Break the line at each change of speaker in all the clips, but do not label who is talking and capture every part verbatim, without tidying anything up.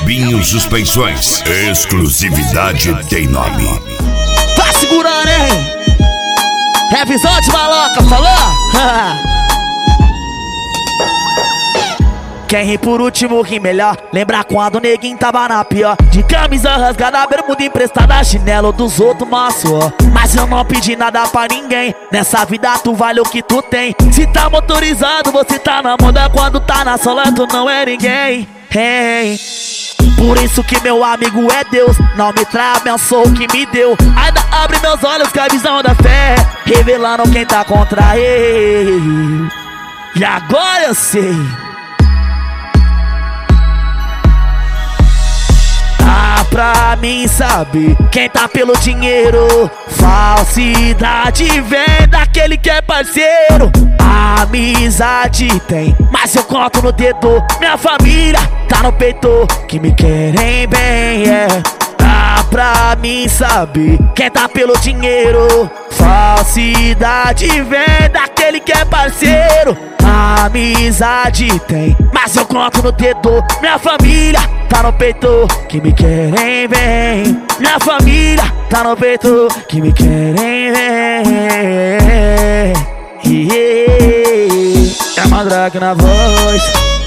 Binho Suspensões, exclusividade tem nome.
Tá segurando, hein? Revisão de maloca, falou? Quem ri por último ri melhor. Lembra quando o neguinho tava na pior, de camisa rasgada, bermuda emprestada, chinelo dos outros, maço. Mas eu não pedi nada pra ninguém. Nessa vida tu vale o que tu tem. Se tá motorizado, você tá na moda. Quando tá na sola, tu não é ninguém. Hey. Por isso que meu amigo é Deus. Não me trai, abençoa o que me deu. Ainda abre meus olhos com a visão da fé, revelando quem tá contra ele. E agora eu sei. Pra mim saber quem tá pelo dinheiro. Falsidade vem daquele que é parceiro. Amizade tem, mas eu conto no dedo. Minha família tá no peito, que me querem bem, é. Dá pra mim saber quem tá pelo dinheiro. Falsidade vem daquele que é parceiro. Amizade tem, mas eu conto no dedo. Minha família tá no peito, que me querem bem. Minha família tá no peito, que me querem bem. É Mandrake na voz.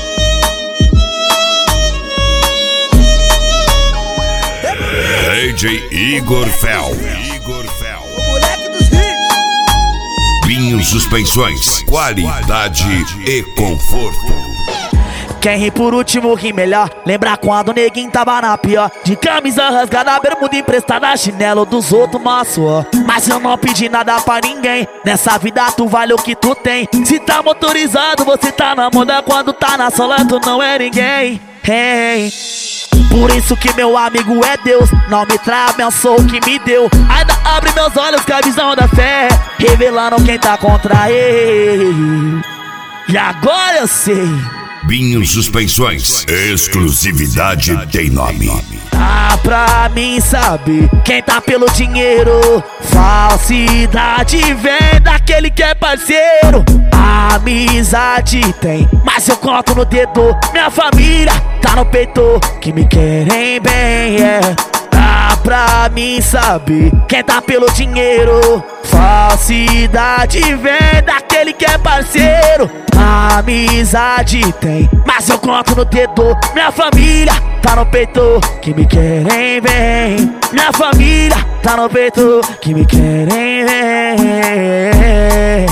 D J Igor Fel. Igor Fel.
O moleque dos hits.
Binho Suspensões, qualidade e conforto.
Quem ri por último ri melhor. Lembra quando o neguinho tava na pior, de camisa rasgada, bermuda emprestada, chinelo dos outros, maço. Mas eu não pedi nada pra ninguém. Nessa vida tu vale o que tu tem. Se tá motorizado, você tá na moda. Quando tá na sola, tu não é ninguém. Hey. Por isso que meu amigo é Deus. Não me trai, abençoa o que me deu. Ainda abre meus olhos com a visão da fé, revelando quem tá contra ele. E agora eu sei.
Binho Suspensões, exclusividade tem nome.
Dá pra mim saber quem tá pelo dinheiro. Falsidade vem daquele que é parceiro. Amizade tem, mas eu conto no dedo. Minha família tá no peito, que me querem bem, é. Dá pra mim saber quem tá pelo dinheiro. Falsidade vem daquele que é parceiro. Amizade tem, mas eu conto no dedo. Minha família tá no peito, que me querem bem. Minha família tá no peito, que me querem bem.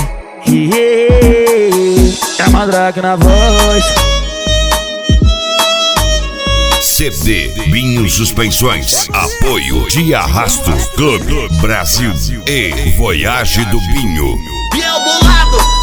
É Mandrake na voz.
C D Binho Suspensões, apoio de Arrasto Clube Brasil e Voyage do Binho.
E é o bolado.